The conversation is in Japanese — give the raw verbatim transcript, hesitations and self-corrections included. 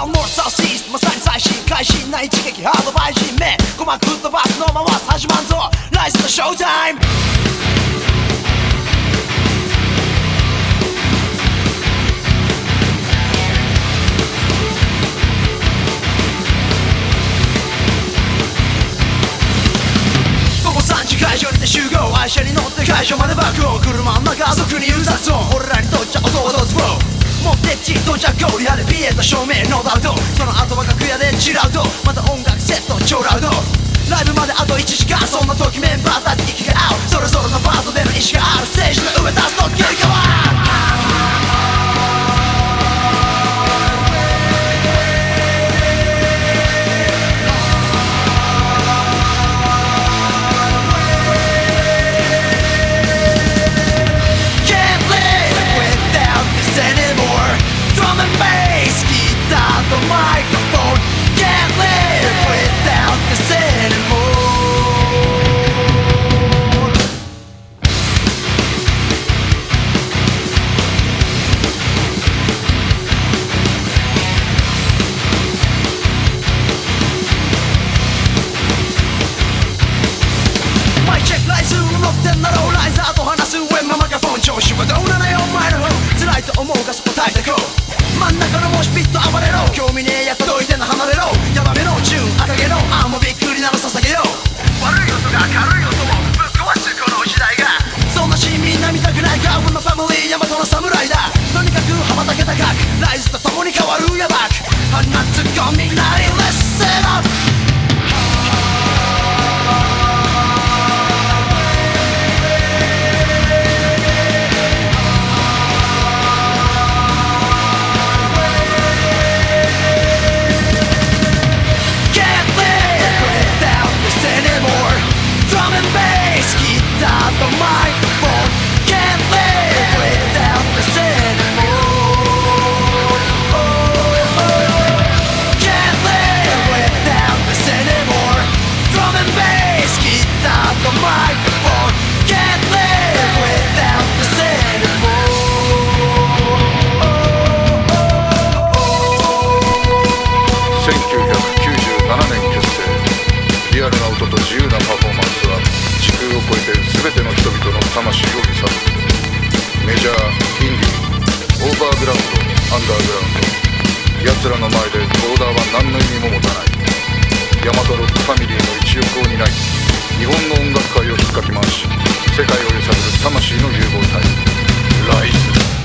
ダウンノースサウスイーストまさに最新開始な一撃ハードバイ人目鼓膜吹っ飛ばすのまま始まんぞライズのショータイム会場にて集合愛車に乗って会場まで爆音車の中族にうざそう俺らにとっちゃ音をどうぞ目的地到着後リハでピエット照明ノーダウトその後は楽屋でチルアウトまた音楽セット超ラウドライブまであといちじかんそんな時メンバーたち息が合うそれぞれのパートでの意思があるステージの上立つと切り替わる調子はどうなのよお前の方辛いと思うかそこ耐えてこう真ん中のモシピット暴れろ興味ねえやつどいての離れろヤバめのチューン赤毛のあんもびっくりなの捧げよう悪い音が軽い音もぶっ壊すこの時代がそんなシーンみんな見たくないか With my family 大和の侍だとにかく羽ばたけ高くライズと共に変わるヤバく始まってゴミなり Let's set upリアルな音と自由なパフォーマンスは時空を超えて全ての人々の魂を揺さぶるメジャー、インディー、オーバーグラウンド、アンダーグラウンド奴らの前でボーダーは何の意味も持たないヤマトロックファミリーの一翼を担い日本の音楽界を引っかき回し世界を揺さぶる魂の融合体ライズ